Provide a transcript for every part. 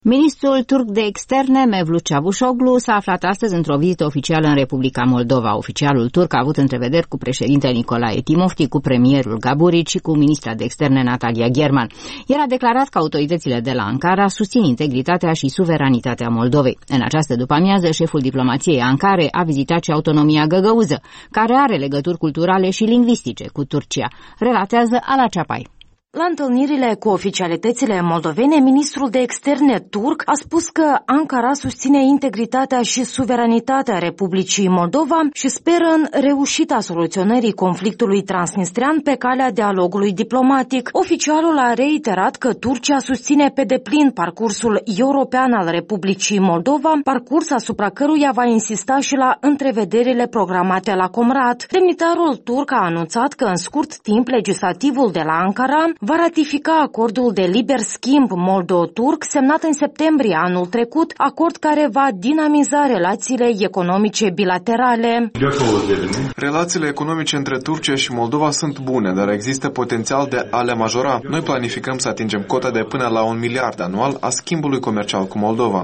Ministrul turc de externe, Mevlut Çavuşoğlu, s-a aflat astăzi într-o vizită oficială în Republica Moldova. Oficialul turc a avut întrevederi cu președintele Nicolae Timofti, cu premierul Gaburici și cu ministra de externe Natalia German. El a declarat că autoritățile de la Ankara susțin integritatea și suveranitatea Moldovei. În această după-amiază, șeful diplomației Ankare a vizitat și autonomia găgăuză, care are legături culturale și lingvistice cu Turcia, relatează Ala Ceapai. La întâlnirile cu oficialitățile moldovene, ministrul de externe turc a spus că Ankara susține integritatea și suveranitatea Republicii Moldova și speră în reușita soluționării conflictului transnistrean pe calea dialogului diplomatic. Oficialul a reiterat că Turcia susține pe deplin parcursul european al Republicii Moldova, parcurs asupra căruia va insista și la întrevederile programate la Comrat. Demnitarul turc a anunțat că în scurt timp legislativul de la Ankara va ratifica acordul de liber schimb moldo-turc semnat în septembrie anul trecut, acord care va dinamiza relațiile economice bilaterale. Relațiile economice între Turcia și Moldova sunt bune, dar există potențial de a le majora. Noi planificăm să atingem cota de până la 1 miliard anual a schimbului comercial cu Moldova.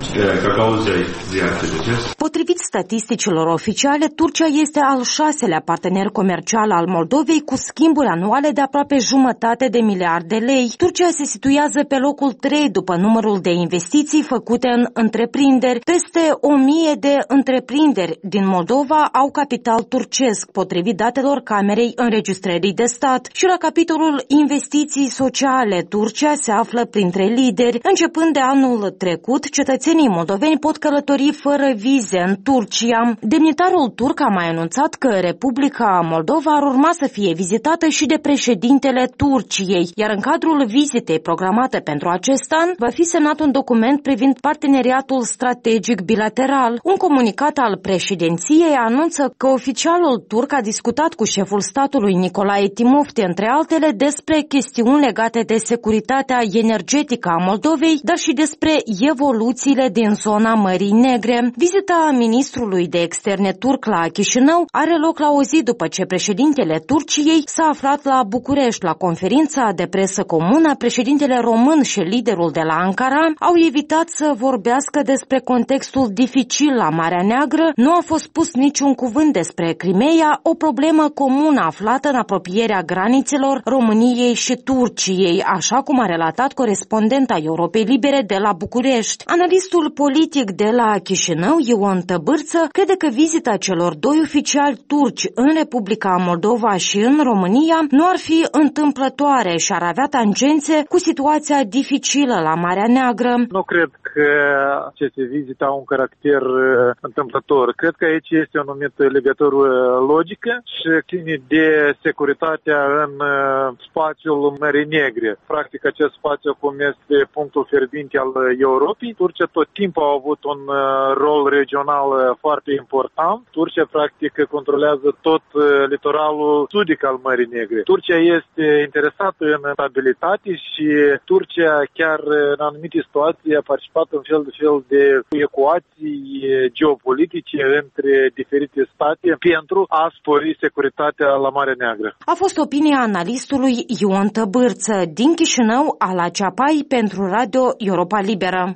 Potrivit statisticilor oficiale, Turcia este al 6-lea partener comercial al Moldovei, cu schimburi anuale de aproape jumătate de miliard de lei. Turcia se situează pe locul 3 după numărul de investiții făcute în întreprinderi. Peste 1000 de întreprinderi din Moldova au capital turcesc, potrivit datelor Camerei Înregistrării de Stat. Și la capitolul investiții sociale, Turcia se află printre lideri. Începând de anul trecut, cetățenii moldoveni pot călători fără vize în Turcia. Demnitarul turc a mai anunțat că Republica Moldova ar urma să fie vizitată și de președintele Turciei, iar în cadrul vizitei programate pentru acest an va fi semnat un document privind parteneriatul strategic bilateral. Un comunicat al președinției anunță că oficialul turc a discutat cu șeful statului Nicolae Timofti, între altele, despre chestiuni legate de securitatea energetică a Moldovei, dar și despre evoluțiile din zona Mării Negre. Vizita ministrului de externe turc la Chișinău are loc la o zi după ce președintele Turciei s-a aflat la București. La conferința de presă comună, președintele român și liderul de la Ankara au evitat să vorbească despre contextul dificil la Marea Neagră. Nu a fost spus niciun cuvânt despre Crimeea, o problemă comună aflată în apropierea granițelor României și Turciei, așa cum a relatat corespondenta Europei Libere de la București. Analistul politic de la Chișinău, Ion Tăbârță, crede că vizita celor doi oficiali turci în Republica Moldova și în România nu ar fi întâmplătoare și ar avea tangențe cu situația dificilă la Marea Neagră. Nu cred că aceste vizite au un caracter întâmplător. Cred că aici este o anumită legătură logică și ține de securitatea în spațiul Mării Negre. Practic, acest spațiu acum este punctul fierbinte al Europei. Turcia tot timpul a avut un rol regional foarte important. Turcia, practic, controlează tot litoralul sudic al Mării Negre. Turcia este interesată în stabilitate și Turcia chiar în anumite situații a participat în fel de ecuații geopolitice între diferite state pentru a spori securitatea la Marea Neagră. A fost opinia analistului Ion Tăbârță din Chișinău, Ala Ceapai pentru Radio Europa Liberă.